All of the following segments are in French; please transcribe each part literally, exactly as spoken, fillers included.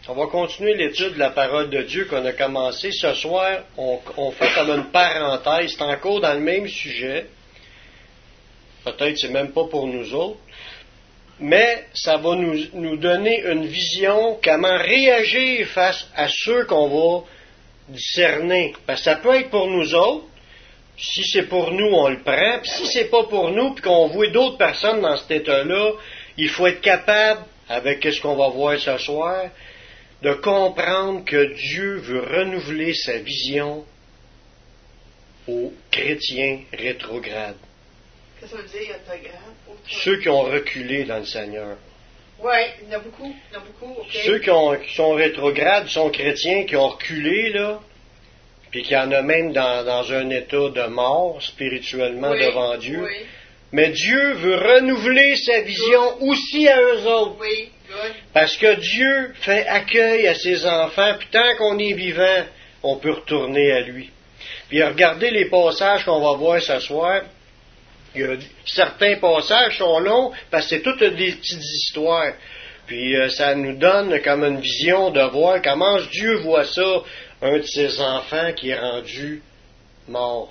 On va continuer l'étude de la parole de Dieu qu'on a commencé. Ce soir, on, on fait comme une parenthèse. C'est encore dans le même sujet. Peut-être que c'est même pas pour nous autres. Mais ça va nous, nous donner une vision, comment réagir face à ceux qu'on va discerner. Parce que ça peut être pour nous autres. Si c'est pour nous, on le prend. Puis si c'est pas pour nous, puis qu'on voit d'autres personnes dans cet état-là, il faut être capable, avec ce qu'on va voir ce soir, de comprendre que Dieu veut renouveler sa vision aux chrétiens rétrogrades. Qu'est-ce que ça veut dire, rétrograde? Ceux qui ont reculé dans le Seigneur. Oui, il y en a beaucoup. Il y en a beaucoup, okay. Ceux qui, ont, qui sont rétrogrades sont chrétiens qui ont reculé, là, puis qui en a même dans, dans un état de mort, spirituellement, oui, devant Dieu. Oui. Mais Dieu veut renouveler sa vision good. Aussi à eux autres. Oui, good. Parce que Dieu fait accueil à ses enfants, puis tant qu'on est vivant, on peut retourner à lui. Puis regardez les passages qu'on va voir ce soir. Il y a, certains passages sont longs, parce que c'est toutes des petites histoires. Puis euh, ça nous donne comme une vision de voir comment Dieu voit ça, un de ses enfants qui est rendu mort.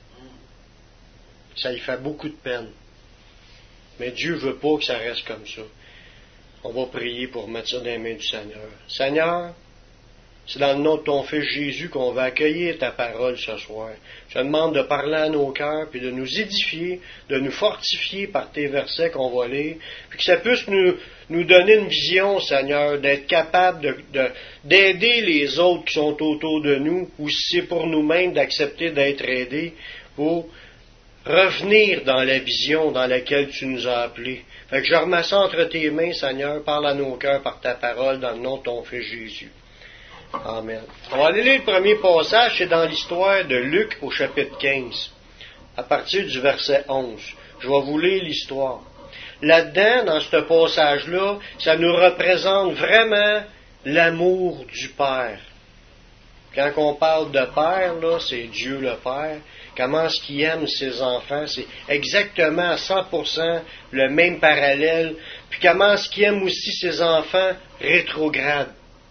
Ça lui fait beaucoup de peine. Mais Dieu veut pas que ça reste comme ça. On va prier pour mettre ça dans les mains du Seigneur. Seigneur, c'est dans le nom de ton Fils Jésus qu'on va accueillir ta parole ce soir. Je te demande de parler à nos cœurs, puis de nous édifier, de nous fortifier par tes versets qu'on va lire, puis que ça puisse nous, nous donner une vision, Seigneur, d'être capable de, de, d'aider les autres qui sont autour de nous, ou si c'est pour nous-mêmes d'accepter d'être aidés, pour revenir dans la vision dans laquelle tu nous as appelés. Fait que je remets ça entre tes mains, Seigneur, parle à nos cœurs par ta parole, dans le nom de ton Fils Jésus. Amen. On va aller lire le premier passage, c'est dans l'histoire de Luc au chapitre quinze, à partir du verset onze. Je vais vous lire l'histoire. Là-dedans, dans ce passage-là, ça nous représente vraiment l'amour du Père. Quand on parle de Père, là, c'est Dieu le Père. Comment est-ce qu'il aime ses enfants? C'est exactement à cent pour cent le même parallèle. Puis comment est-ce qu'il aime aussi ses enfants rétrogrades?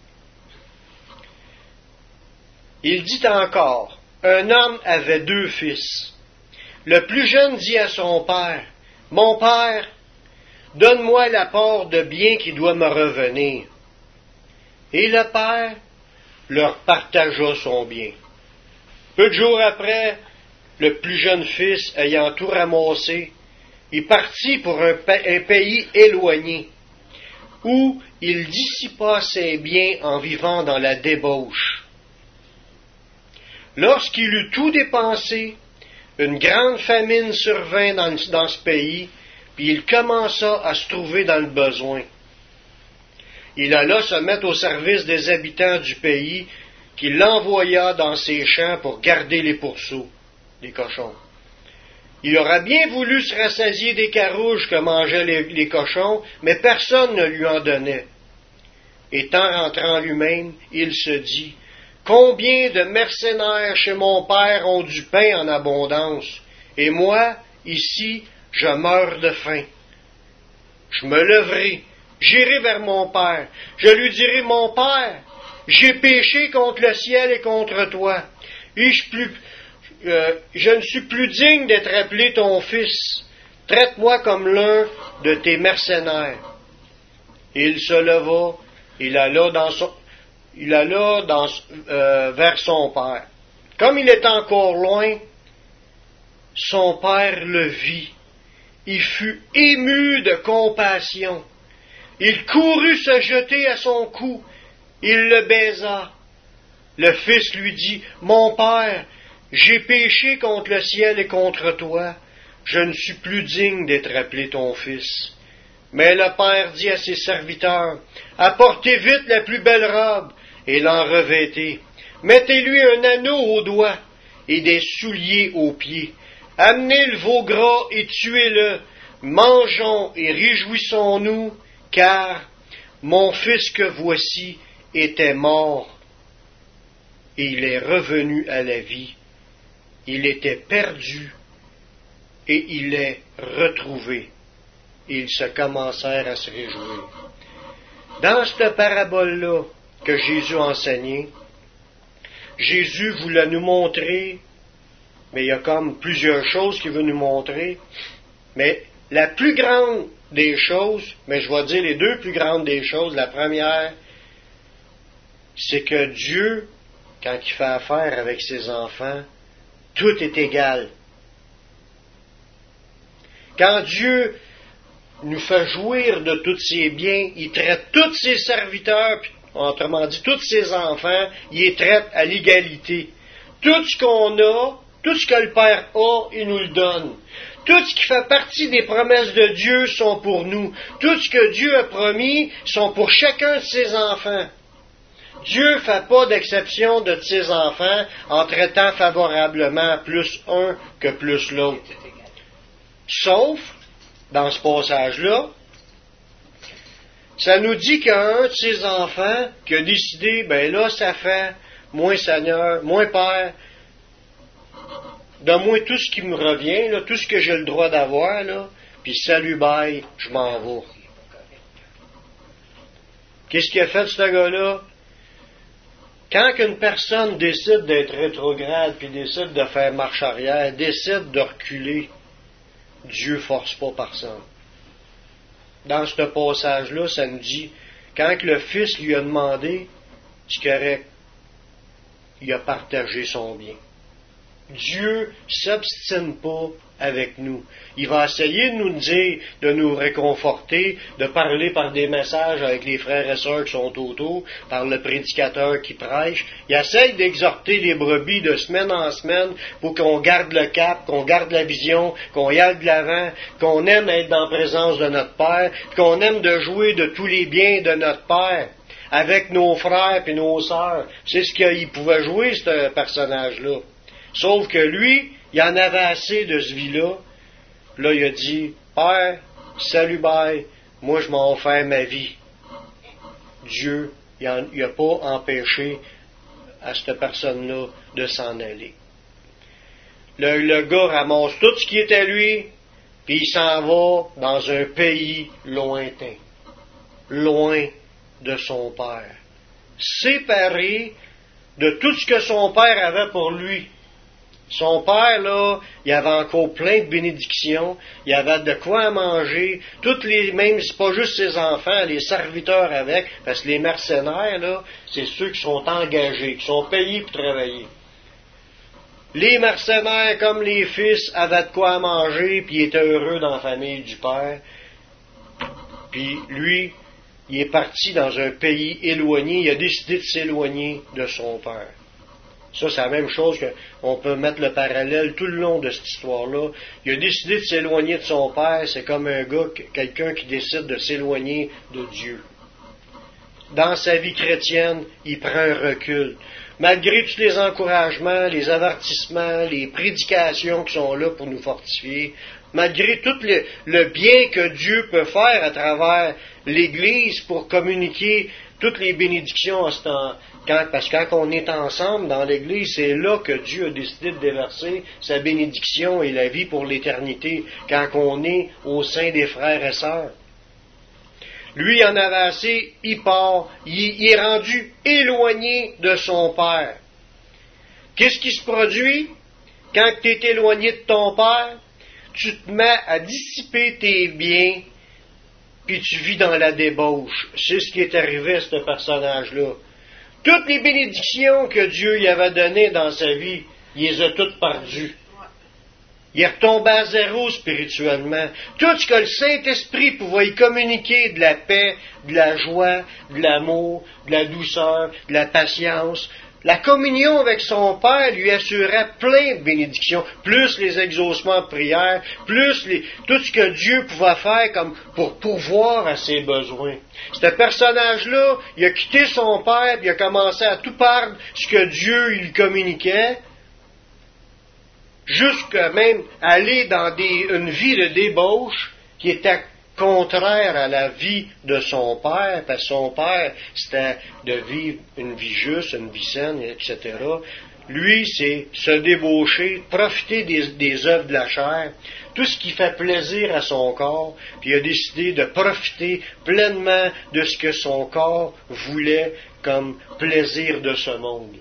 Il dit encore, un homme avait deux fils. Le plus jeune dit à son père, « Mon père, donne-moi la part de bien qui doit me revenir. » Et le père leur partagea son bien. Peu de jours après, le plus jeune fils, ayant tout ramassé, il partit pour un, un pays éloigné, où il dissipa ses biens en vivant dans la débauche. Lorsqu'il eut tout dépensé, une grande famine survint dans, dans ce pays, puis il commença à se trouver dans le besoin. Il alla se mettre au service des habitants du pays, qui l'envoya dans ses champs pour garder les pourceaux, les cochons. Il aurait bien voulu se rassasier des carouges que mangeaient les, les cochons, mais personne ne lui en donnait. Étant rentré en lui-même, il se dit, « Combien de mercenaires chez mon père ont du pain en abondance, et moi, ici, je meurs de faim. Je me leverai, j'irai vers mon père, je lui dirai, mon père, j'ai péché contre le ciel et contre toi, et je, plus, euh, je ne suis plus digne d'être appelé ton fils. Traite-moi comme l'un de tes mercenaires. » Et il se leva, il alla dans son... Il alla dans, euh, vers son père. Comme il était encore loin, son père le vit. Il fut ému de compassion. Il courut se jeter à son cou. Il le baisa. Le fils lui dit, « Mon père, j'ai péché contre le ciel et contre toi. Je ne suis plus digne d'être appelé ton fils. » Mais le père dit à ses serviteurs, « Apportez vite la plus belle robe et l'en revêtez. Mettez-lui un anneau au doigt et des souliers aux pieds. Amenez le veau gras et tuez-le. Mangeons et réjouissons-nous, car mon fils que voici était mort et il est revenu à la vie. Il était perdu et il est retrouvé. » Et ils se commencèrent à se réjouir. Dans cette parabole-là, que Jésus a enseigné. Jésus voulait nous montrer, mais il y a comme plusieurs choses qu'il veut nous montrer, mais la plus grande des choses, mais je vais dire les deux plus grandes des choses, la première, c'est que Dieu, quand il fait affaire avec ses enfants, tout est égal. Quand Dieu nous fait jouir de tous ses biens, il traite tous ses serviteurs, autrement dit, tous ses enfants, il les traite à l'égalité. Tout ce qu'on a, tout ce que le Père a, il nous le donne. Tout ce qui fait partie des promesses de Dieu sont pour nous. Tout ce que Dieu a promis sont pour chacun de ses enfants. Dieu ne fait pas d'exception de ses enfants en traitant favorablement plus un que plus l'autre. Sauf, dans ce passage-là, ça nous dit qu'un de ses enfants qui a décidé, ben là, ça fait, moi Seigneur, moi Père, donne-moi tout ce qui me revient, là, tout ce que j'ai le droit d'avoir, là, puis salut, bye, je m'en vais. Qu'est-ce qu'il a fait, ce gars-là? Quand une personne décide d'être rétrograde, puis décide de faire marche arrière, décide de reculer, Dieu force pas personne. Dans ce passage-là, ça nous dit, quand le Fils lui a demandé, c'est correct, il a partagé son bien. Dieu ne s'obstine pas avec nous. Il va essayer de nous dire, de nous réconforter, de parler par des messages avec les frères et sœurs qui sont autour, par le prédicateur qui prêche. Il essaye d'exhorter les brebis de semaine en semaine pour qu'on garde le cap, qu'on garde la vision, qu'on y aille de l'avant, qu'on aime être dans la présence de notre Père, qu'on aime de jouer de tous les biens de notre Père avec nos frères et nos sœurs. C'est ce qu'il pouvait jouer, ce personnage-là. Sauf que lui, il en avait assez de ce vie-là. Là, il a dit, Père, salut, bye, moi je m'en vais faire ma vie. Dieu, il n'a pas empêché à cette personne-là de s'en aller. Le, le gars ramasse tout ce qui est à lui, puis il s'en va dans un pays lointain, loin de son père, séparé de tout ce que son père avait pour lui. Son père, là, il avait encore plein de bénédictions, il avait de quoi manger, toutes les, même, c'est pas juste ses enfants, les serviteurs avec, parce que les mercenaires, là, c'est ceux qui sont engagés, qui sont payés pour travailler. Les mercenaires, comme les fils, avaient de quoi manger, puis ils étaient heureux dans la famille du père. Puis lui, il est parti dans un pays éloigné, il a décidé de s'éloigner de son père. Ça, c'est la même chose qu'on peut mettre le parallèle tout le long de cette histoire-là. Il a décidé de s'éloigner de son père, c'est comme un gars, quelqu'un qui décide de s'éloigner de Dieu. Dans sa vie chrétienne, il prend un recul. Malgré tous les encouragements, les avertissements, les prédications qui sont là pour nous fortifier, malgré tout le, le bien que Dieu peut faire à travers l'Église pour communiquer toutes les bénédictions, quand, parce que quand on est ensemble dans l'Église, c'est là que Dieu a décidé de déverser sa bénédiction et la vie pour l'éternité, quand on est au sein des frères et sœurs. Lui, il en avait assez, il part, il, il est rendu éloigné de son Père. Qu'est-ce qui se produit quand tu es éloigné de ton Père? Tu te mets à dissiper tes biens, puis tu vis dans la débauche. C'est ce qui est arrivé à ce personnage-là. Toutes les bénédictions que Dieu lui avait données dans sa vie, il les a toutes perdues. Il est retombé à zéro spirituellement. Tout ce que le Saint-Esprit pouvait y communiquer, de la paix, de la joie, de l'amour, de la douceur, de la patience, la communion avec son Père lui assurait plein de bénédictions, plus les exaucements de prière, plus les, tout ce que Dieu pouvait faire comme pour pourvoir à ses besoins. Ce personnage-là, il a quitté son Père, puis il a commencé à tout perdre ce que Dieu lui communiquait, jusqu'à même aller dans des, une vie de débauche qui était contraire à la vie de son père, parce que son père, c'était de vivre une vie juste, une vie saine, et cetera. Lui, c'est se débaucher, profiter des, des œuvres de la chair, tout ce qui fait plaisir à son corps, puis il a décidé de profiter pleinement de ce que son corps voulait comme plaisir de ce monde.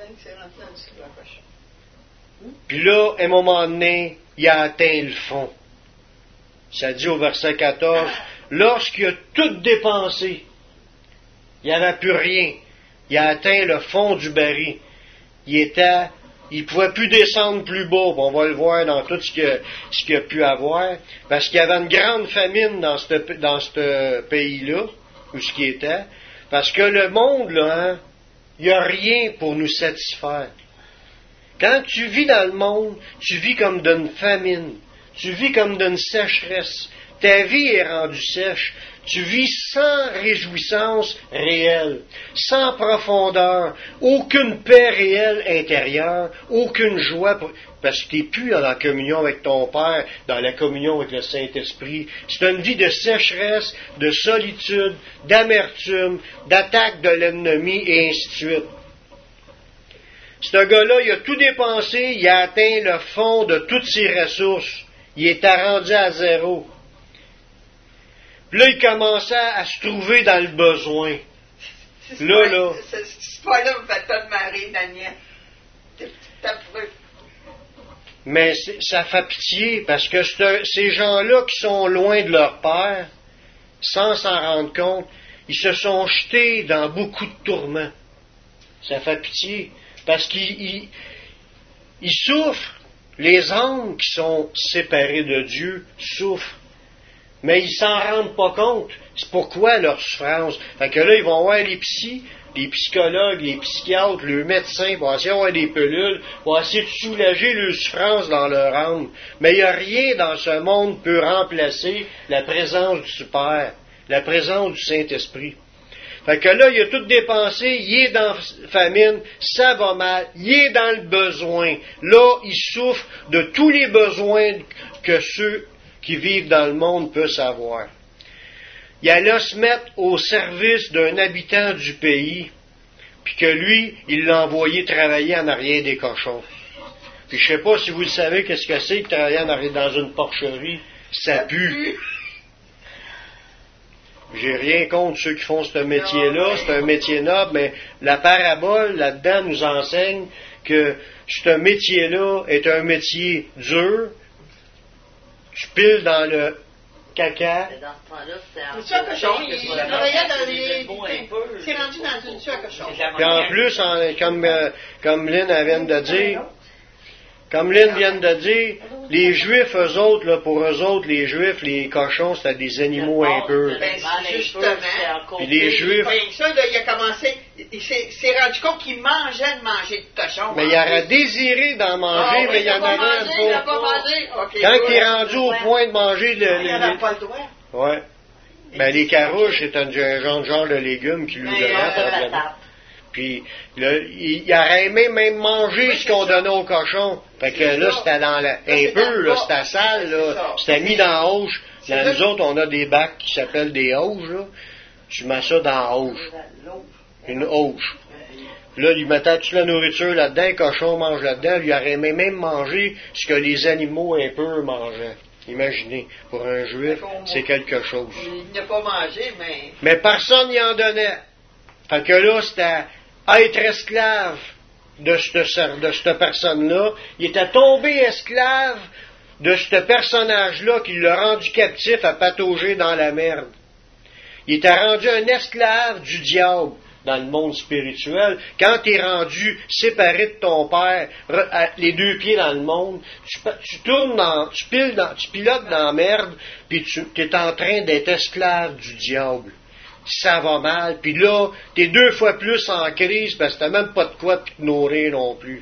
Puis là, à un moment donné, il a atteint le fond. Ça dit au verset quatorze, lorsqu'il a tout dépensé, il n'y avait plus rien. Il a atteint le fond du baril. Il était, il ne pouvait plus descendre plus bas. On va le voir dans tout ce qu'il a, ce qu'il a pu avoir. Parce qu'il y avait une grande famine dans ce dans ce pays-là, où ce qui était. Parce que le monde, là, hein, il n'y a rien pour nous satisfaire. Quand tu vis dans le monde, tu vis comme d'une famine. Tu vis comme d'une sécheresse. Ta vie est rendue sèche. Tu vis sans réjouissance réelle, sans profondeur, aucune paix réelle intérieure, aucune joie, parce que tu n'es plus dans la communion avec ton Père, dans la communion avec le Saint-Esprit. C'est une vie de sécheresse, de solitude, d'amertume, d'attaque de l'ennemi, et ainsi de suite. Ce gars-là, il a tout dépensé, il a atteint le fond de toutes ses ressources. Il était rendu à zéro. Puis là, il commençait à se trouver dans le besoin. C'est là, pas, là. Cette histoire-là me fait pas de marrer, Daniel. T'as prouvé. Mais ça fait pitié, parce que ces gens-là qui sont loin de leur Père, sans s'en rendre compte, ils se sont jetés dans beaucoup de tourments. Ça fait pitié, parce qu'ils ils, ils souffrent. Les âmes qui sont séparées de Dieu souffrent. Mais ils s'en rendent pas compte. C'est pourquoi leur souffrance. Fait que là, ils vont voir les psys, les psychologues, les psychiatres, les médecins, vont essayer d'avoir des pilules, vont essayer de soulager leur souffrance dans leur âme. Mais il n'y a rien dans ce monde qui peut remplacer la présence du Père, la présence du Saint-Esprit. Fait que là, il a tout dépensé, il est dans la famine, ça va mal, il est dans le besoin. Là, il souffre de tous les besoins que ceux qui vivent dans le monde peuvent avoir. Il allait se mettre au service d'un habitant du pays, puis que lui, il l'a envoyé travailler en arrière des cochons. Puis je sais pas si vous le savez, qu'est-ce que c'est que travailler en arrière dans une porcherie? Ça pue. J'ai rien contre ceux qui font ce métier-là, c'est un métier noble, mais la parabole, là-dedans, nous enseigne que ce métier-là est un métier dur. Tu piles dans le caca. Mais dans ce temps-là, c'est Le tueur à cochon, il il travaillait dans les... C'est rendu dans une tueur à cochon. Puis en plus, en- comme, euh, comme Lynn elle vient de dire, comme Lynn vient de dire, les Juifs, eux autres, là, pour eux autres, les Juifs, les cochons, c'était des animaux impurs. Ben, c'est justement. Puis les Juifs, Bien que ça, là, il a commencé, il s'est s'est rendu compte qu'il mangeait de manger de cochon. mais il aurait désiré d'en manger, Ah, mais il y en avait mangé, il n'a pas. pas mangé. Ok, Quand ouais. il est rendu au point de manger le... Il n'avait le- pas le droit. le- ouais. Ben, les carouches, c'est un genre, genre de légumes qui lui Mais, donnaient, euh, probablement. Puis, là, il, il aurait aimé même manger Oui, ce qu'on c'est ça. donnait aux cochons. Fait que C'est là, ça. c'était dans la, c'est un dans peu, le là, bas. c'était sale, C'est là. ça. C'était mis dans la hauche. C'est Dans ça. nous autres, on a des bacs qui s'appellent des hauches, là. Tu mets ça dans la hauche. Une hauche. Puis là, il mettait toute la nourriture là-dedans, le cochon mange là-dedans, lui aurait aimé même manger ce que les animaux un peu mangeaient. Imaginez, pour un juif, c'est quelque chose. Il n'a pas mangé, mais... Mais personne n'y en donnait. Fait que là, c'était être esclave de cette, de cette personne-là. Il était tombé esclave de ce personnage-là qui l'a rendu captif à patauger dans la merde. Il était rendu un esclave du diable dans le monde spirituel. Quand tu es rendu séparé de ton Père, re- à- les deux pieds dans le monde, tu, pa- tu tournes dans, tu, piles dans, tu pilotes dans la merde, puis tu es en train d'être esclave du diable. Ça va mal, puis là, tu es deux fois plus en crise parce que tu n'as même pas de quoi te nourrir non plus.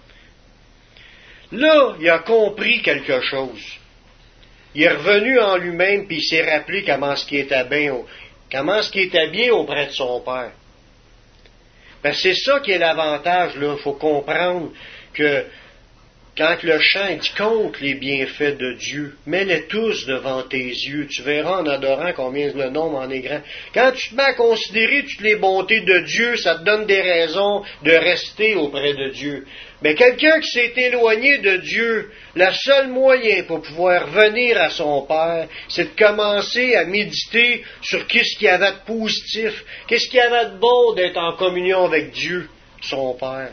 Là, il a compris quelque chose. Il est revenu en lui-même, puis il s'est rappelé comment ce qui était bien, au- comment ce qui était bien auprès de son Père. Ben, c'est ça qui est l'avantage, là. Il faut comprendre que quand le chant dit compte les bienfaits de Dieu, mets-les tous devant tes yeux, tu verras en adorant combien le nombre en est grand. Quand tu te mets à considérer toutes les bontés de Dieu, ça te donne des raisons de rester auprès de Dieu. Mais quelqu'un qui s'est éloigné de Dieu, le seul moyen pour pouvoir revenir à son Père, c'est de commencer à méditer sur qu'est-ce qu'il y avait de positif, qu'est-ce qu'il y avait de bon d'être en communion avec Dieu, son Père.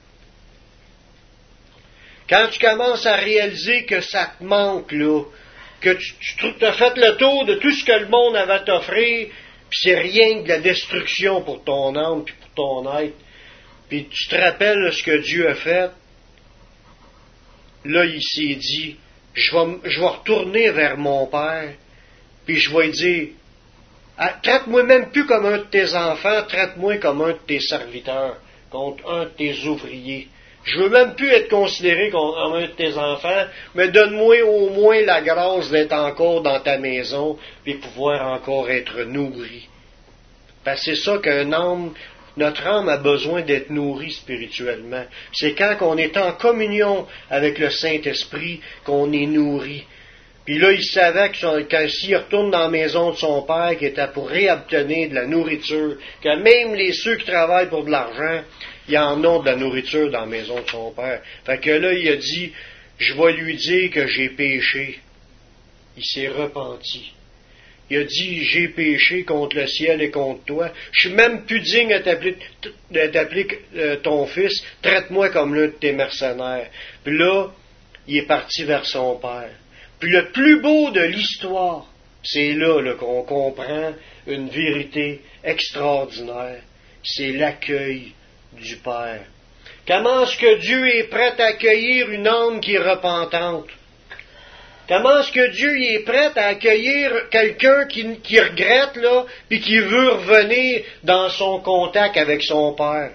Quand tu commences à réaliser que ça te manque, là, que tu, tu as fait le tour de tout ce que le monde avait à t'offrir, puis c'est rien que de la destruction pour ton âme puis pour ton être, puis tu te rappelles ce que Dieu a fait, là, il s'est dit, je vais, je vais retourner vers mon Père, puis je vais lui dire, ah, traite-moi même plus comme un de tes enfants, traite-moi comme un de tes serviteurs, contre un de tes ouvriers. Je veux même plus être considéré comme un de tes enfants, mais donne-moi au moins la grâce d'être encore dans ta maison, puis pouvoir encore être nourri. Parce que c'est ça qu'un âme, notre âme a besoin d'être nourrie spirituellement. C'est quand on est en communion avec le Saint-Esprit qu'on est nourri. Puis là, il savait que quand s'il retourne dans la maison de son père, qu'il était pour réobtenir de la nourriture, que même les ceux qui travaillent pour de l'argent, il y en a de la nourriture dans la maison de son père. Fait que là, il a dit, je vais lui dire que j'ai péché. Il s'est repenti. Il a dit, j'ai péché contre le ciel et contre toi. Je suis même plus digne de t'appeler, de t'appeler euh, ton fils. Traite-moi comme l'un de tes mercenaires. Puis là, il est parti vers son père. Puis le plus beau de l'histoire, c'est là, là qu'on comprend une vérité extraordinaire. C'est l'accueil du Père. Comment est-ce que Dieu est prêt à accueillir une âme qui est repentante? Comment est-ce que Dieu est prêt à accueillir quelqu'un qui, qui regrette, là, puis qui veut revenir dans son contact avec son Père?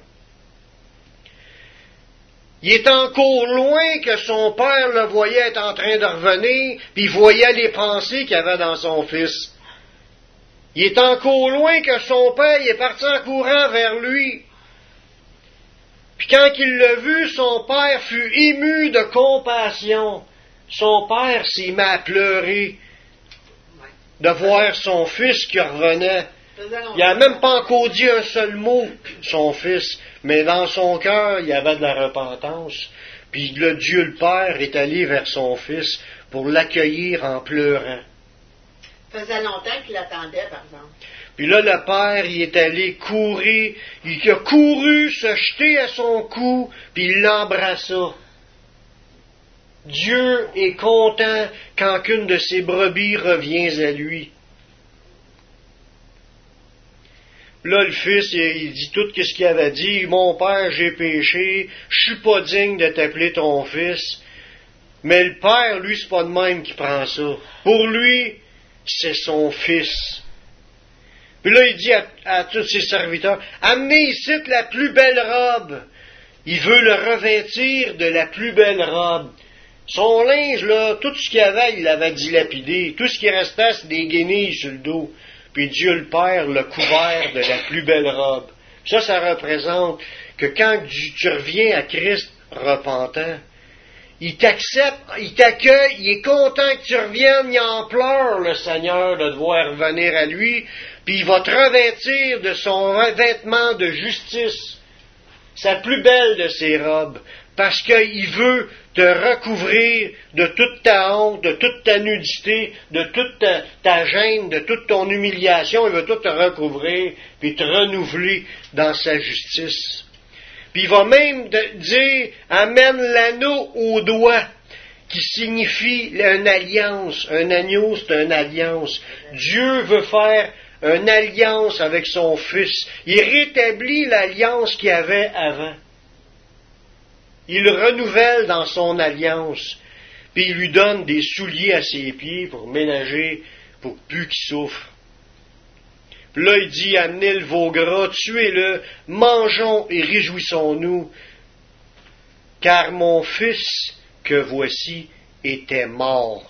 Il est encore loin que son père le voyait être en train de revenir, puis il voyait les pensées qu'il y avait dans son fils. Il est encore loin que son père il est parti en courant vers lui. Puis quand il l'a vu, son père fut ému de compassion. Son père s'est mis à pleurer de voir son fils qui revenait. Il n'a même pas encore dit un seul mot, son fils, mais dans son cœur, il y avait de la repentance. Puis le Dieu le Père est allé vers son fils pour l'accueillir en pleurant. Ça faisait longtemps qu'il attendait, par exemple. Puis là, le Père, il est allé courir, il a couru, se jeter à son cou, puis il l'embrassa. Dieu est content quand qu'une de ses brebis revient à lui. Là, le fils, il dit tout ce qu'il avait dit. Mon père, j'ai péché, je suis pas digne de t'appeler ton fils. Mais le père, lui, c'est pas de même qui prend ça. Pour lui, c'est son fils. Puis là, il dit à, à tous ses serviteurs, amenez ici la plus belle robe. Il veut le revêtir de la plus belle robe. Son linge, là, tout ce qu'il avait, il l'avait dilapidé. Tout ce qui restait, c'est des guenilles sur le dos. Puis Dieu le Père l'a couvert de la plus belle robe. Ça, ça représente que quand tu reviens à Christ repentant, il t'accepte, il t'accueille, il est content que tu reviennes, il en pleure, le Seigneur, de devoir revenir à lui, puis il va te revêtir de son vêtement de justice, sa plus belle de ses robes, parce qu'il veut te recouvrir de toute ta honte, de toute ta nudité, de toute ta, ta gêne, de toute ton humiliation. Il veut tout te recouvrir, puis te renouveler dans sa justice. Puis il va même de, dire, amène l'anneau au doigt, qui signifie une alliance. Un agneau, c'est une alliance. Dieu veut faire une alliance avec son Fils. Il rétablit l'alliance qu'il y avait avant. Il le renouvelle dans son alliance, puis il lui donne des souliers à ses pieds pour ménager, pour plus qu'il souffre. Puis là, il dit, amenez le veau gras, tuez-le, mangeons et réjouissons-nous, car mon fils que voici était mort.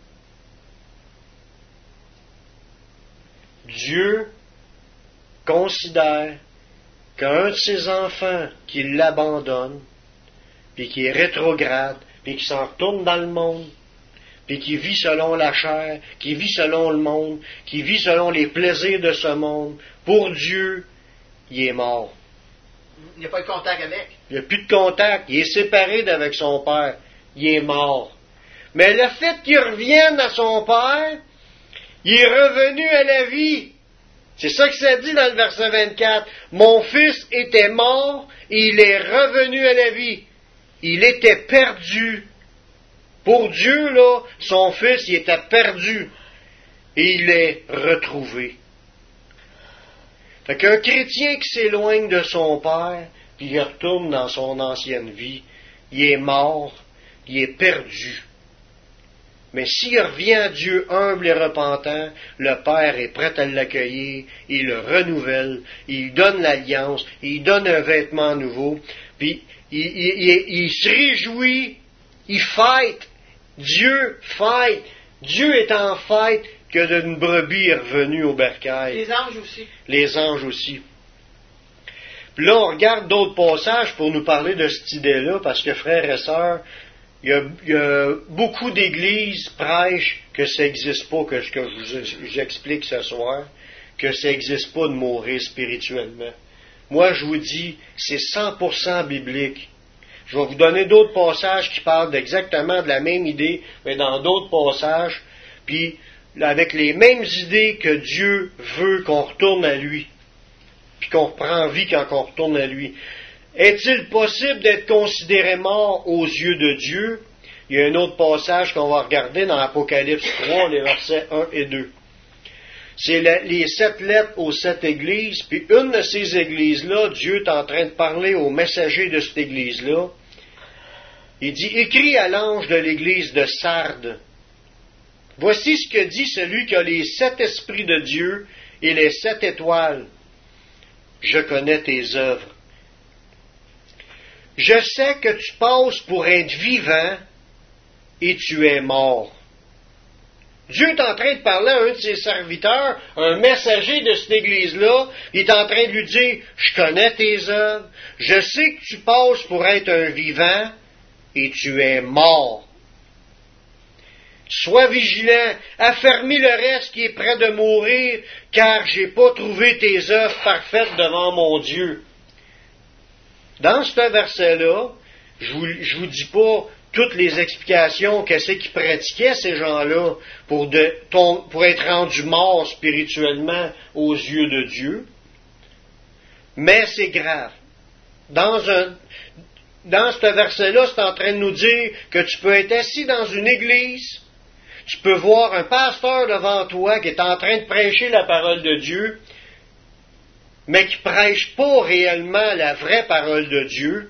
Dieu considère qu'un de ses enfants qui l'abandonne, puis qui est rétrograde, puis qui s'en retourne dans le monde, puis qui vit selon la chair, qui vit selon le monde, qui vit selon les plaisirs de ce monde, pour Dieu, il est mort. Il n'y a pas de contact avec. Il n'y a plus de contact. Il est séparé d'avec son Père. Il est mort. Mais le fait qu'il revienne à son Père, il est revenu à la vie. C'est ça que ça dit dans le verset vingt-quatre. Mon fils était mort et il est revenu à la vie. Il était perdu. Pour Dieu, là, son fils, il était perdu. Et il est retrouvé. Fait qu'un chrétien qui s'éloigne de son Père, puis il retourne dans son ancienne vie, il est mort, il est perdu. Mais s'il revient à Dieu humble et repentant, le Père est prêt à l'accueillir, il le renouvelle, il donne l'alliance, il donne un vêtement nouveau, puis il, il, il, il se réjouit, il fête. Dieu fête. Dieu est en fête que d'une brebis est revenue au bercail. Les anges aussi. Les anges aussi. Puis là, on regarde d'autres passages pour nous parler de cette idée-là, parce que, frères et sœurs, il y a, il y a beaucoup d'églises prêchent que ça n'existe pas, que ce que je vous, j'explique ce soir, que ça n'existe pas de mourir spirituellement. Moi, je vous dis, c'est cent pour cent biblique. Je vais vous donner d'autres passages qui parlent exactement de la même idée, mais dans d'autres passages, puis avec les mêmes idées que Dieu veut qu'on retourne à lui, puis qu'on reprend vie quand on retourne à lui. Est-il possible d'être considéré mort aux yeux de Dieu? Il y a un autre passage qu'on va regarder dans Apocalypse trois, les versets un et deux. C'est la, les sept lettres aux sept églises, puis une de ces églises-là, Dieu est en train de parler au messager de cette église-là. Il dit, écris à l'ange de l'église de Sardes. Voici ce que dit celui qui a les sept esprits de Dieu et les sept étoiles. Je connais tes œuvres. Je sais que tu passes pour être vivant et tu es mort. Dieu est en train de parler à un de ses serviteurs, un messager de cette église-là. Il est en train de lui dire, je connais tes œuvres, je sais que tu passes pour être un vivant et tu es mort. Sois vigilant, affermis le reste qui est près de mourir, car j'ai pas trouvé tes œuvres parfaites devant mon Dieu. Dans ce verset-là, je vous, je vous dis pas toutes les explications qu'est-ce qu'ils pratiquaient, ces gens-là, pour, de, ton, pour être rendus morts spirituellement aux yeux de Dieu. Mais c'est grave. Dans un, dans ce verset-là, c'est en train de nous dire que tu peux être assis dans une église, tu peux voir un pasteur devant toi qui est en train de prêcher la parole de Dieu, mais qui ne prêche pas réellement la vraie parole de Dieu.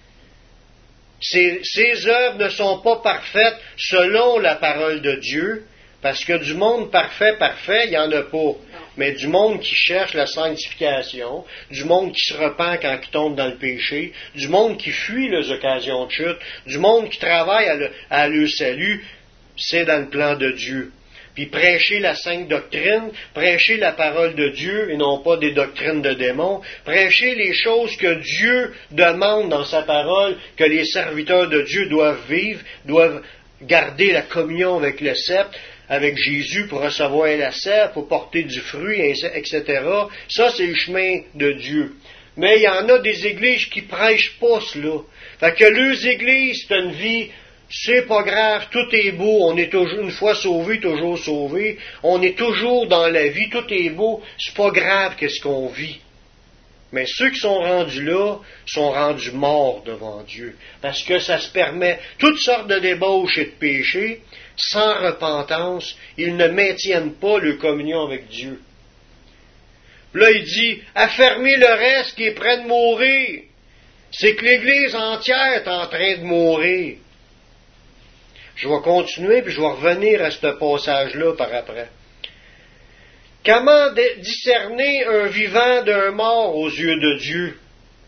Ses, ses œuvres ne sont pas parfaites selon la parole de Dieu, parce que du monde parfait, parfait, il n'y en a pas. Non. Mais du monde qui cherche la sanctification, du monde qui se repent quand il tombe dans le péché, du monde qui fuit les occasions de chute, du monde qui travaille à le, à le salut, c'est dans le plan de Dieu. Puis prêcher la sainte doctrine, prêcher la parole de Dieu et non pas des doctrines de démons, prêcher les choses que Dieu demande dans sa parole, que les serviteurs de Dieu doivent vivre, doivent garder la communion avec le sceptre, avec Jésus pour recevoir la sève, pour porter du fruit, et cetera. Ça, c'est le chemin de Dieu. Mais il y en a des églises qui prêchent pas cela. Fait que leurs églises, c'est une vie... C'est pas grave, tout est beau, on est toujours, une fois sauvé, toujours sauvé, on est toujours dans la vie, tout est beau, c'est pas grave qu'est-ce qu'on vit. Mais ceux qui sont rendus là, sont rendus morts devant Dieu, parce que ça se permet toutes sortes de débauches et de péchés, sans repentance, ils ne maintiennent pas leur communion avec Dieu. Là, il dit, affermis le reste qui est près de mourir. C'est que l'Église entière est en train de mourir. Je vais continuer, puis je vais revenir à ce passage-là par après. Comment discerner un vivant d'un mort aux yeux de Dieu?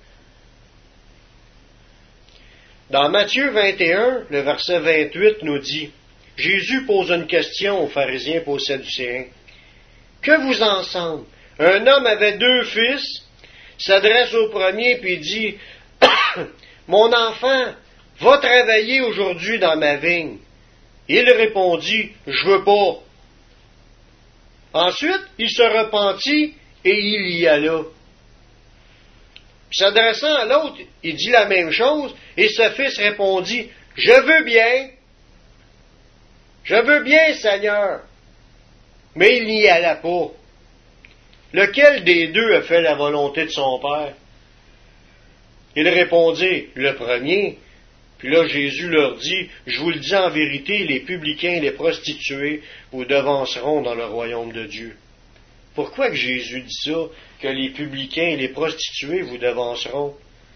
Dans Matthieu vingt et un, le verset vingt-huit nous dit, Jésus pose une question aux pharisiens et aux sadducéens. Que vous en semble? Un homme avait deux fils, s'adresse au premier puis dit, Mon enfant, va travailler aujourd'hui dans ma vigne. Il répondit, je veux pas. Ensuite, il se repentit et il y alla. Puis s'adressant à l'autre, il dit la même chose, et ce fils répondit, je veux bien, je veux bien, Seigneur. Mais il n'y alla pas. Lequel des deux a fait la volonté de son père? Il répondit, le premier. Puis là, Jésus leur dit, je vous le dis en vérité, les publicains et les prostituées vous devanceront dans le royaume de Dieu. Pourquoi que Jésus dit ça, que les publicains et les prostituées vous devanceront?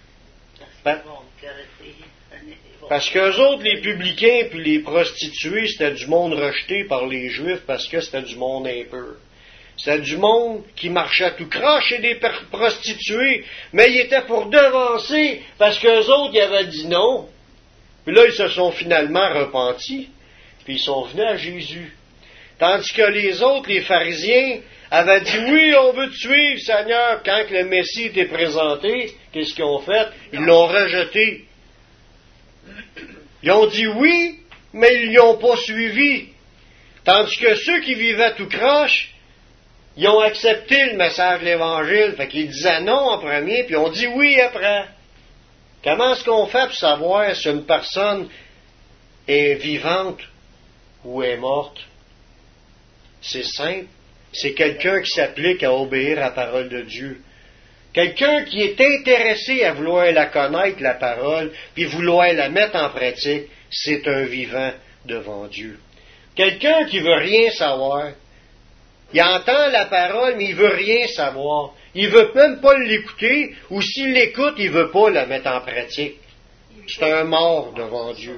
Parce qu'eux autres, les publicains puis les prostituées, c'était du monde rejeté par les Juifs parce que c'était du monde impur. C'était du monde qui marchait tout croche et des prostituées, mais ils étaient pour devancer parce qu'eux autres, ils avaient dit non. Puis là, ils se sont finalement repentis, puis ils sont venus à Jésus. Tandis que les autres, les pharisiens, avaient dit, oui, on veut te suivre, Seigneur. Quand le Messie était présenté, qu'est-ce qu'ils ont fait? Ils l'ont rejeté. Ils ont dit oui, mais ils ne l'ont pas suivi. Tandis que ceux qui vivaient tout croche, ils ont accepté le message de l'Évangile. Fait qu'ils disaient non en premier, puis ils ont dit oui après. Comment est-ce qu'on fait pour savoir si une personne est vivante ou est morte? C'est simple. C'est quelqu'un qui s'applique à obéir à la parole de Dieu. Quelqu'un qui est intéressé à vouloir la connaître, la parole, puis vouloir la mettre en pratique, c'est un vivant devant Dieu. Quelqu'un qui veut rien savoir, il entend la parole, mais il veut rien savoir. Il veut même pas l'écouter, ou s'il l'écoute, il veut pas la mettre en pratique. C'est un mort devant Dieu.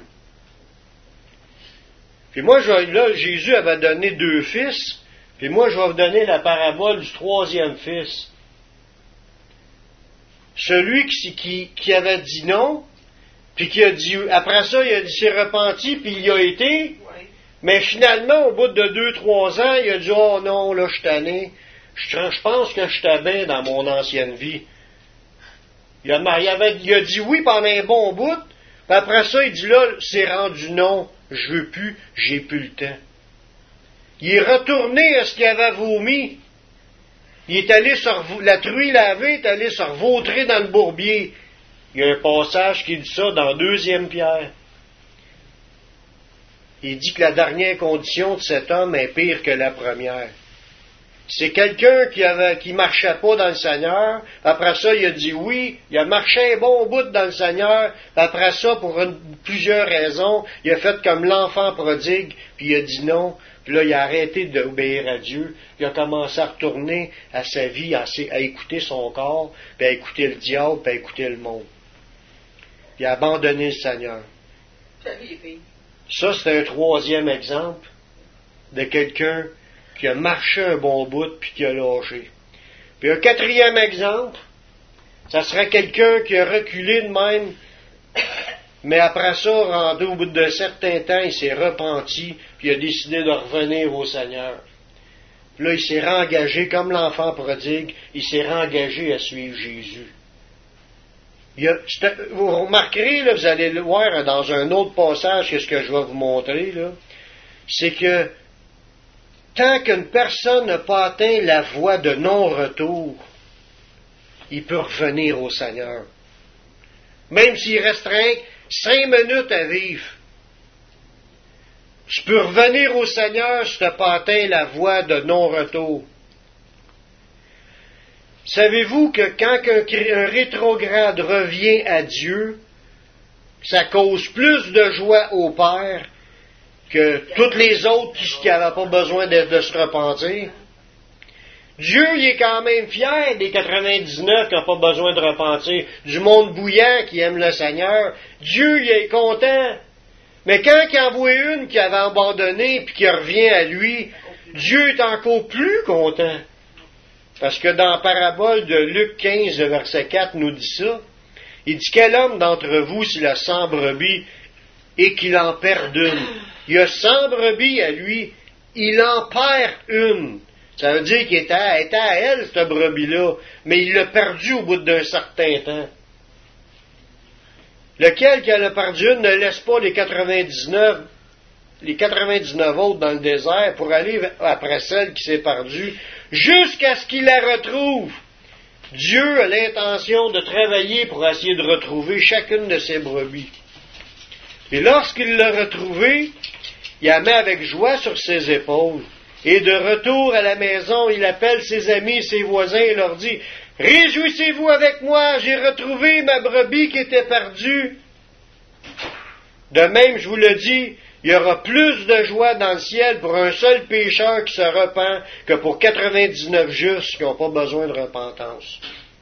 Puis moi, je, là, Jésus avait donné deux fils, puis moi, je vais vous donner la parabole du troisième fils. Celui qui, qui, qui avait dit non, puis qui a dit, après ça, il, a, il s'est repenti, puis il y a été, oui. Mais finalement, au bout de deux, trois ans, il a dit, oh non, là, je suis tanné, je, je pense que je t'ai bien dans mon ancienne vie. Il a, il, avait, il a dit oui pendant un bon bout, puis après ça, il dit, là, c'est rendu non, je veux plus, j'ai plus le temps. Il est retourné à ce qu'il avait vomi. Il est allé se revo... La truie lavée est allée se revautrer dans le bourbier. Il y a un passage qui dit ça dans Deuxième Pierre. Il dit que la dernière condition de cet homme est pire que la première. C'est quelqu'un qui avait, qui marchait pas dans le Seigneur. Après ça, il a dit oui. Il a marché un bon bout dans le Seigneur. Après ça, pour une, plusieurs raisons, il a fait comme l'enfant prodigue, puis il a dit non. Puis là, il a arrêté d'obéir à Dieu. Il a commencé à retourner à sa vie, à, à écouter son corps, puis à écouter le diable, puis à écouter le monde. Il a abandonné le Seigneur. Ça, c'est un troisième exemple de quelqu'un qui a marché un bon bout, puis qui a lâché. Puis un quatrième exemple, ça serait quelqu'un qui a reculé de même, mais après ça, rendu au bout d'un certain temps, il s'est repenti, puis il a décidé de revenir au Seigneur. Puis là, il s'est réengagé, comme l'enfant prodigue, il s'est réengagé à suivre Jésus. Il a, vous remarquerez, là, vous allez le voir dans un autre passage que ce que je vais vous montrer, là, c'est que tant qu'une personne n'a pas atteint la voie de non-retour, il peut revenir au Seigneur. Même s'il restreint cinq minutes à vivre. Tu peux revenir au Seigneur si tu n'as pas atteint la voie de non-retour. Savez-vous que quand un, un rétrograde revient à Dieu, ça cause plus de joie au Père que toutes les autres qui n'avaient pas besoin de, de se repentir? Dieu, il est quand même fier des quatre-vingt-dix-neuf qui n'ont pas besoin de repentir, du monde bouillant qui aime le Seigneur. Dieu, il est content. Mais quand il envoie une qui avait abandonné puis qui revient à lui, Dieu est encore plus content. Parce que dans la parabole de Luc quinze, verset quatre, nous dit ça. Il dit, quel homme d'entre vous, s'il a cent brebis et qu'il en perd une? Il a cent brebis à lui, il en perd une. Ça veut dire qu'il était à, était à elle, cette brebis-là, mais il l'a perdue au bout d'un certain temps. Lequel qui en a perdu une ne laisse pas les quatre-vingt-dix-neuf, les quatre-vingt-dix-neuf autres dans le désert pour aller après celle qui s'est perdue, jusqu'à ce qu'il la retrouve. Dieu a l'intention de travailler pour essayer de retrouver chacune de ses brebis. Et lorsqu'il l'a retrouvée, il la met avec joie sur ses épaules. Et de retour à la maison, il appelle ses amis, ses voisins et leur dit, « Réjouissez-vous avec moi, j'ai retrouvé ma brebis qui était perdue. » De même, je vous le dis, il y aura plus de joie dans le ciel pour un seul pécheur qui se repent que pour quatre-vingt-dix-neuf justes qui n'ont pas besoin de repentance.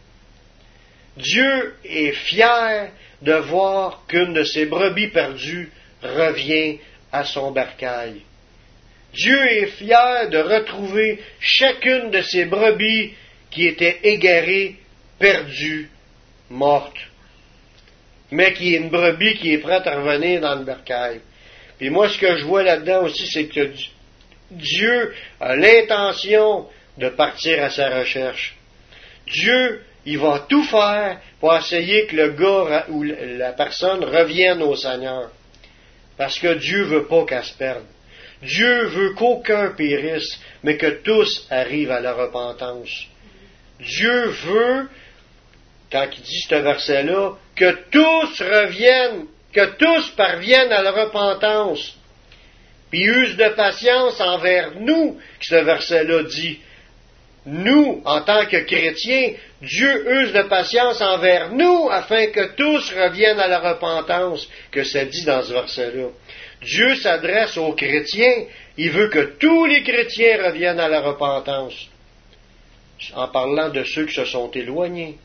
Dieu est fier de voir qu'une de ses brebis perdues revient à son bercail. Dieu est fier de retrouver chacune de ses brebis qui étaient égarées, perdues, mortes, mais qui est une brebis qui est prête à revenir dans le bercail. Puis moi, ce que je vois là-dedans aussi, c'est que Dieu a l'intention de partir à sa recherche. Dieu, il va tout faire pour essayer que le gars ou la personne revienne au Seigneur. Parce que Dieu veut pas qu'elle se perde. Dieu veut qu'aucun périsse, mais que tous arrivent à la repentance. Dieu veut, quand il dit ce verset-là, que tous reviennent, que tous parviennent à la repentance. Puis il use de patience envers nous, que ce verset-là dit. Nous, en tant que chrétiens, Dieu use de patience envers nous afin que tous reviennent à la repentance, que ça dit dans ce verset-là. Dieu s'adresse aux chrétiens, il veut que tous les chrétiens reviennent à la repentance, en parlant de ceux qui se sont éloignés.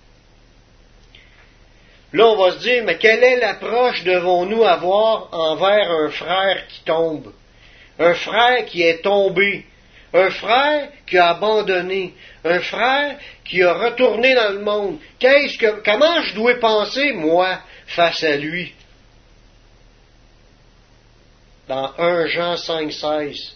Là, on va se dire, mais quelle est l'approche devons-nous avoir envers un frère qui tombe? Un frère qui est tombé, un frère qui a abandonné, un frère qui a retourné dans le monde. Qu'est-ce que, comment je dois penser, moi, face à lui? Dans premier Jean cinq seize,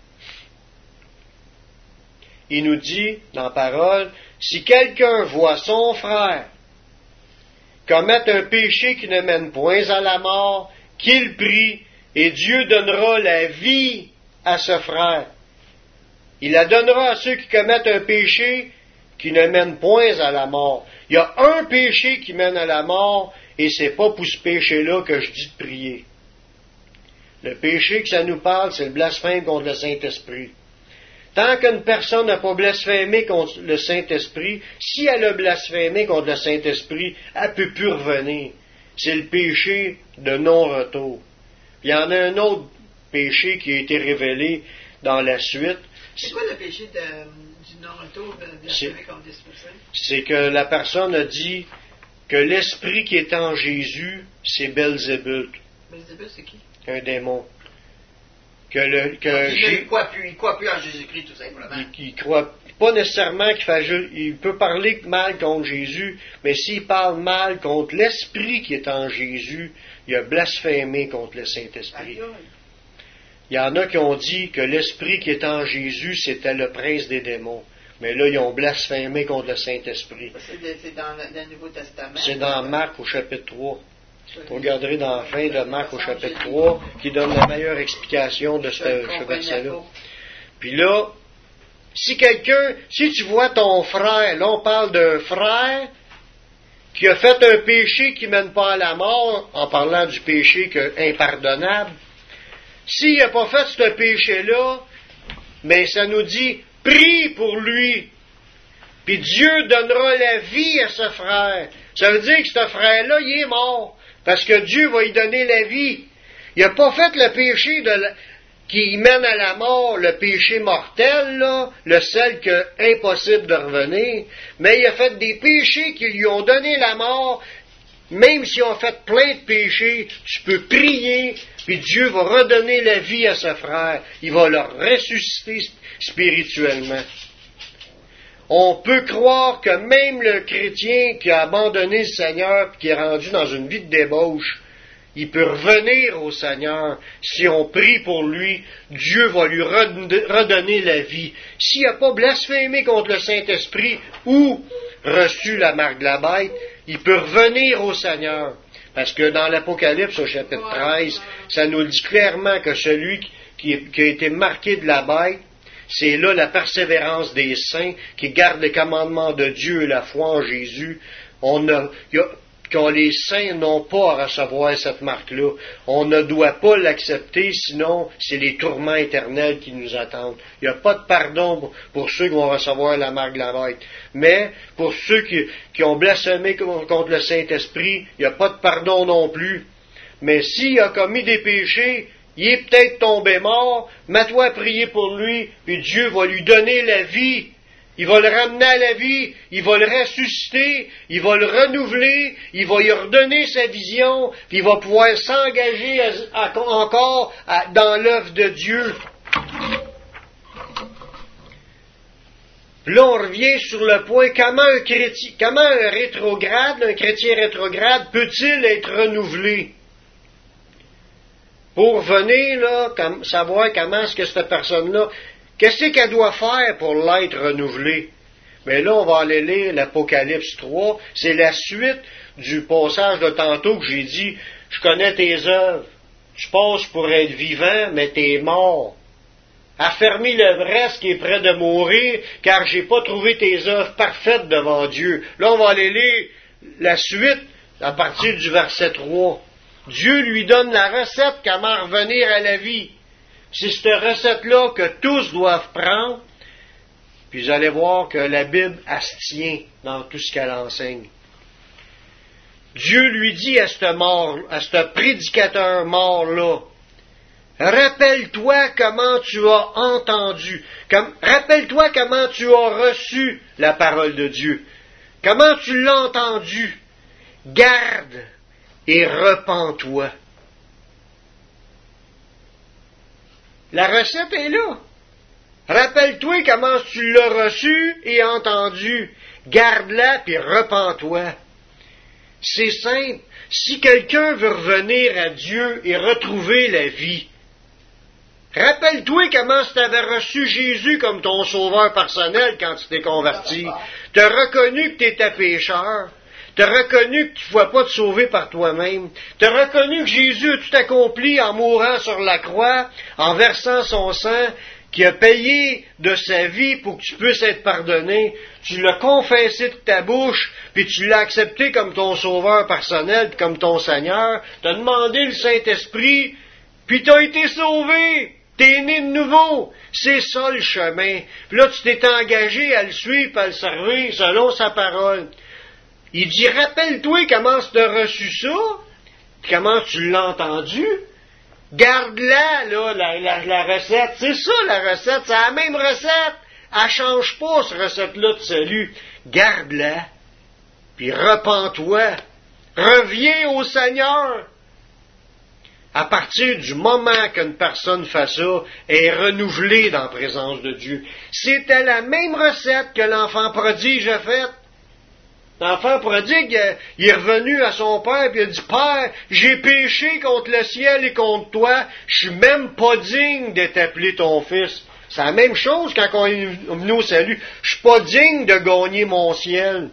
il nous dit, dans la parole, si quelqu'un voit son frère commettre un péché qui ne mène point à la mort, qu'il prie, et Dieu donnera la vie à ce frère. Il la donnera à ceux qui commettent un péché qui ne mène point à la mort. Il y a un péché qui mène à la mort, et c'est pas pour ce péché-là que je dis de prier. Le péché que ça nous parle, c'est le blasphème contre le Saint-Esprit. Tant qu'une personne n'a pas blasphémé contre le Saint-Esprit, si elle a blasphémé contre le Saint-Esprit, elle ne peut plus revenir. C'est le péché de non-retour. Il y en a un autre péché qui a été révélé dans la suite. C'est quoi le péché de, du non-retour de blasphémer contre l'Esprit Saint? C'est que la personne a dit que l'Esprit qui est en Jésus, c'est Belzébuth. Belzébuth, c'est qui? Un démon. Que le, que Donc, il ne croit plus, il croit plus en Jésus-Christ, tout simplement. Il, il croit pas nécessairement qu'il fait, il peut parler mal contre Jésus, mais s'il parle mal contre l'Esprit qui est en Jésus, il a blasphémé contre le Saint-Esprit. Il y en a qui ont dit que l'Esprit qui est en Jésus, c'était le prince des démons. Mais là, ils ont blasphémé contre le Saint-Esprit. C'est dans le, le Nouveau Testament. C'est dans Marc au chapitre trois. Vous regarderez dans la fin de Marc au chapitre trois, qui donne la meilleure explication de ce, ce verset-là. Puis là, si quelqu'un, si tu vois ton frère, là on parle d'un frère qui a fait un péché qui ne mène pas à la mort, en parlant du péché que, impardonnable, s'il n'a pas fait ce péché-là, mais ça nous dit, prie pour lui, puis Dieu donnera la vie à ce frère. Ça veut dire que ce frère-là, il est mort. Parce que Dieu va lui donner la vie. Il n'a pas fait le péché de la, qui mène à la mort, le péché mortel, là, le seul que impossible de revenir, mais il a fait des péchés qui lui ont donné la mort. Même s'ils ont fait plein de péchés, tu peux prier, puis Dieu va redonner la vie à ce frère. Il va le ressusciter spirituellement. On peut croire que même le chrétien qui a abandonné le Seigneur et qui est rendu dans une vie de débauche, il peut revenir au Seigneur. Si on prie pour lui, Dieu va lui redonner la vie. S'il n'a pas blasphémé contre le Saint-Esprit ou reçu la marque de la bête, il peut revenir au Seigneur. Parce que dans l'Apocalypse, au chapitre treize, ça nous dit clairement que celui qui, qui a été marqué de la bête, c'est là la persévérance des saints qui gardent les commandements de Dieu et la foi en Jésus. On a, y a, quand les saints n'ont pas à recevoir cette marque-là, on ne doit pas l'accepter, sinon c'est les tourments éternels qui nous attendent. Il n'y a pas de pardon pour, pour ceux qui vont recevoir la marque de la bête. Mais pour ceux qui, qui ont blasphémé contre le Saint-Esprit, il n'y a pas de pardon non plus. Mais s'il a commis des péchés, il est peut-être tombé mort, mets-toi à prier pour lui, puis Dieu va lui donner la vie. Il va le ramener à la vie, il va le ressusciter, il va le renouveler, il va lui redonner sa vision, puis il va pouvoir s'engager à, à, encore à, dans l'œuvre de Dieu. Là, on revient sur le point, comment un chrétien, comment un rétrograde, un chrétien rétrograde, peut-il être renouvelé? Pour venir, là, comme, savoir comment est-ce que cette personne-là, qu'est-ce qu'elle doit faire pour l'être renouvelée? Mais là, on va aller lire l'Apocalypse trois. C'est la suite du passage de tantôt que j'ai dit, je connais tes œuvres. Tu passes pour être vivant, mais t'es mort. Affermis le reste qui est près de mourir, car j'ai pas trouvé tes œuvres parfaites devant Dieu. Là, on va aller lire la suite à partir du verset trois. Dieu lui donne la recette comment revenir à la vie. C'est cette recette-là que tous doivent prendre, puis vous allez voir que la Bible, elle se tient dans tout ce qu'elle enseigne. Dieu lui dit à ce mort, à ce prédicateur mort-là, rappelle-toi comment tu as entendu, comme, rappelle-toi comment tu as reçu la parole de Dieu, comment tu l'as entendu, garde et repens-toi. La recette est là. Rappelle-toi comment tu l'as reçu et entendu. Garde-la puis repens-toi. C'est simple. Si quelqu'un veut revenir à Dieu et retrouver la vie, rappelle-toi comment tu avais reçu Jésus comme ton sauveur personnel quand tu t'es converti. Tu as reconnu que tu étais pécheur. Tu as reconnu que tu ne pouvais pas te sauver par toi-même. Tu as reconnu que Jésus a tout accompli en mourant sur la croix, en versant son sang, qui a payé de sa vie pour que tu puisses être pardonné. Tu l'as confessé de ta bouche, puis tu l'as accepté comme ton sauveur personnel, puis comme ton Seigneur. Tu as demandé le Saint-Esprit, puis tu as été sauvé. Tu es né de nouveau. C'est ça le chemin. Puis là, tu t'es engagé à le suivre, à le servir selon sa parole. Il dit, rappelle-toi comment tu as reçu ça, comment tu l'as entendu. Garde-la, là, la, la, la recette. C'est ça, la recette. C'est la même recette. Elle ne change pas, cette recette-là de salut. Garde-la. Puis repens-toi. Reviens au Seigneur. À partir du moment qu'une personne fait ça, elle est renouvelée dans la présence de Dieu. C'était la même recette que l'enfant prodige a faite. L'enfant prodigue, il est revenu à son père et il a dit, « Père, j'ai péché contre le ciel et contre toi, je suis même pas digne d'être appelé ton fils. » C'est la même chose quand on est venu au salut. Je suis pas digne de gagner mon ciel.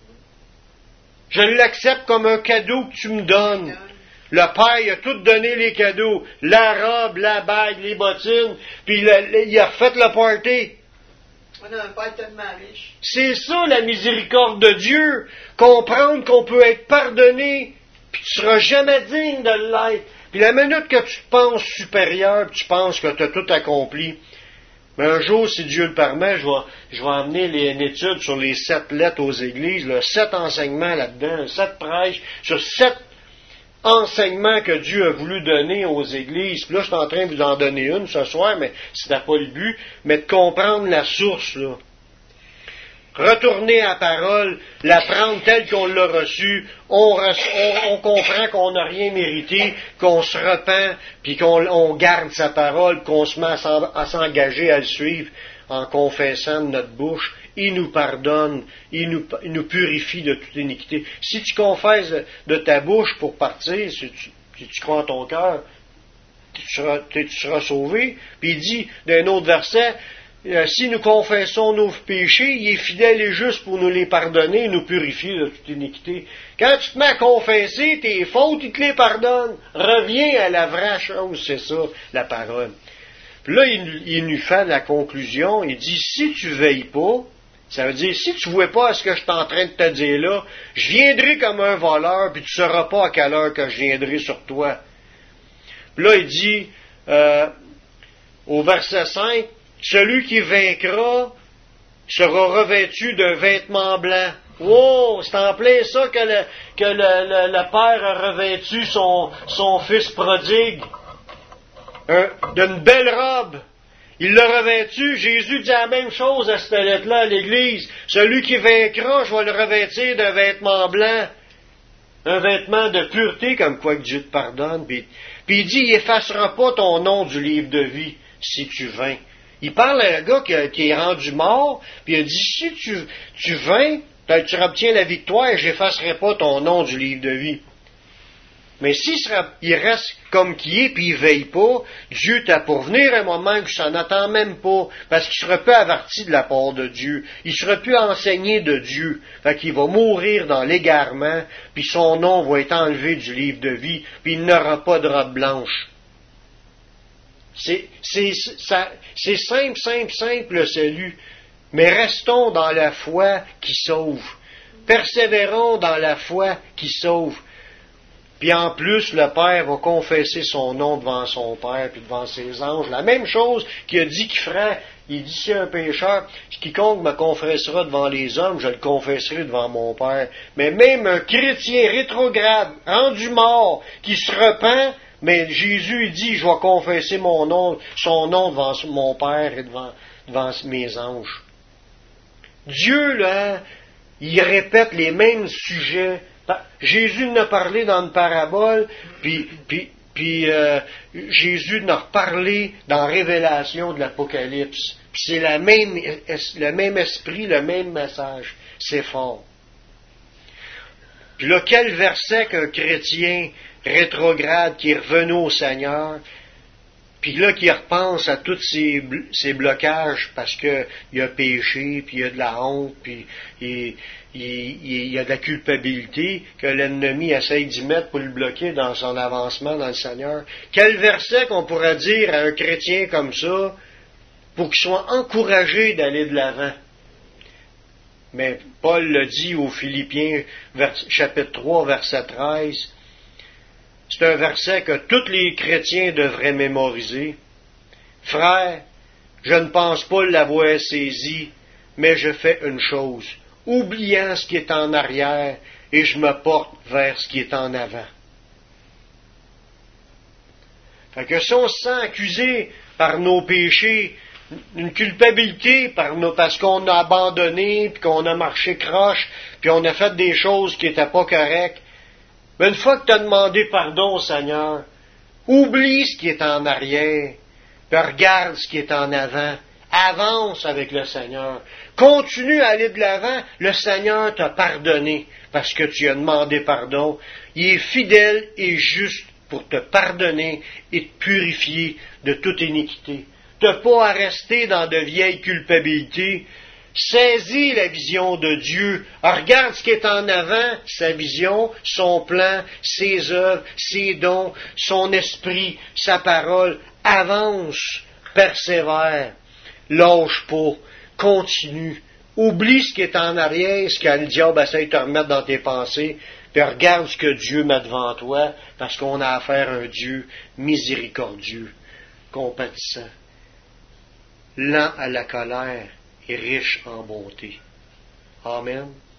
Je l'accepte comme un cadeau que tu me donnes. Le Père, il a tout donné les cadeaux. La robe, la bague, les bottines, puis il a, il a refait le party. On a un Père tellement riche. C'est ça la miséricorde de Dieu. Comprendre qu'on peut être pardonné, puis tu ne seras jamais digne de l'être. Puis la minute que tu te penses supérieur, puis tu penses que tu as tout accompli, mais un jour, si Dieu le permet, je vais, je vais amener les, une étude sur les sept lettres aux églises, là, sept enseignements là-dedans, sept prêches, sur sept enseignements que Dieu a voulu donner aux églises. Puis là, je suis en train de vous en donner une ce soir, mais c'était pas le but, mais de comprendre la source, là. Retourner à la parole, la prendre telle qu'on l'a reçue, on, on, on comprend qu'on n'a rien mérité, qu'on se repent, puis qu'on on garde sa parole, qu'on se met à s'engager à le suivre en confessant de notre bouche. Il nous pardonne, il nous, il nous purifie de toute iniquité. Si tu confesses de, de ta bouche pour partir, si tu, si tu crois en ton cœur, tu seras, tu seras sauvé. Puis il dit, d'un autre verset, euh, si nous confessons nos péchés, il est fidèle et juste pour nous les pardonner et nous purifier de toute iniquité. Quand tu te mets à confesser tes fautes, il te les pardonne. Reviens à la vraie chose, c'est ça, la parole. Puis là, il, il nous fait la conclusion, il dit, si tu veilles pas, ça veut dire, si tu ne vois pas ce que je suis en train de te dire là, je viendrai comme un voleur, puis tu ne sauras pas à quelle heure que je viendrai sur toi. Puis là, il dit, euh, au verset cinq, celui qui vaincra sera revêtu d'un vêtement blanc. Oh, c'est en plein ça que le, que le, le, le Père a revêtu son, son fils prodigue. Un, d'une belle robe. Il l'a revêtu. Jésus dit la même chose à cette lettre-là à l'Église. Celui qui vaincra, je vais le revêtir d'un vêtement blanc. Un vêtement de pureté, comme quoi que Dieu te pardonne. Puis, puis il dit, il effacera pas ton nom du livre de vie si tu vains. Il parle à un gars qui, qui est rendu mort, puis il a dit, si tu, tu vains, tu obtiens la victoire et j'effacerai pas ton nom du livre de vie. Mais s'il sera, il reste comme qui est, puis il veille pas, Dieu t'a pour venir un moment que ça n'attend même pas, parce qu'il sera plus averti de la part de Dieu. Il sera plus enseigné de Dieu. Fait qu'il va mourir dans l'égarement, puis son nom va être enlevé du livre de vie, puis il n'aura pas de robe blanche. C'est, c'est, ça, c'est simple, simple, simple le salut. Mais restons dans la foi qui sauve. Persévérons dans la foi qui sauve. Puis en plus, le Père va confesser son nom devant son Père puis devant ses anges. La même chose qu'il a dit qu'il ferait. Il dit, si un pécheur, quiconque me confessera devant les hommes, je le confesserai devant mon Père. Mais même un chrétien rétrograde, rendu mort, qui se repent, mais Jésus, il dit, je vais confesser mon nom, son nom devant mon Père et devant, devant mes anges. Dieu, là, il répète les mêmes sujets. Jésus en a parlé dans une parabole, puis, puis, puis euh, Jésus en a reparlé dans Révélation de l'Apocalypse. Puis c'est la même, le même esprit, le même message. C'est fort. Puis là, quel verset qu'un chrétien rétrograde qui est revenu au Seigneur, puis là, qui repense à tous ces, ces blocages parce qu'il a péché, puis il y a de la honte, puis il, il, il y a de la culpabilité que l'ennemi essaye d'y mettre pour le bloquer dans son avancement dans le Seigneur. Quel verset qu'on pourrait dire à un chrétien comme ça pour qu'il soit encouragé d'aller de l'avant? Mais Paul le dit aux Philippiens, chapitre trois, verset treize, c'est un verset que tous les chrétiens devraient mémoriser. Frère, je ne pense pas l'avoir saisi, mais je fais une chose, oubliant ce qui est en arrière, et je me porte vers ce qui est en avant. Fait que si on se sent accusé par nos péchés, une culpabilité par nos, parce qu'on a abandonné, puis qu'on a marché croche, puis on a fait des choses qui n'étaient pas correctes, mais une fois que tu as demandé pardon au Seigneur, oublie ce qui est en arrière, puis regarde ce qui est en avant. Avance avec le Seigneur. Continue à aller de l'avant. Le Seigneur t'a pardonné parce que tu as demandé pardon. Il est fidèle et juste pour te pardonner et te purifier de toute iniquité. Tu n'as pas à rester dans de vieilles culpabilités. Saisis la vision de Dieu. Regarde ce qui est en avant, sa vision, son plan, ses œuvres, ses dons, son esprit, sa parole. Avance, persévère, lâche pas, continue. Oublie ce qui est en arrière, ce que le diable essaie de te remettre dans tes pensées, puis regarde ce que Dieu met devant toi, parce qu'on a affaire à un Dieu miséricordieux, compatissant, lent à la colère, et riche en bonté. Amen.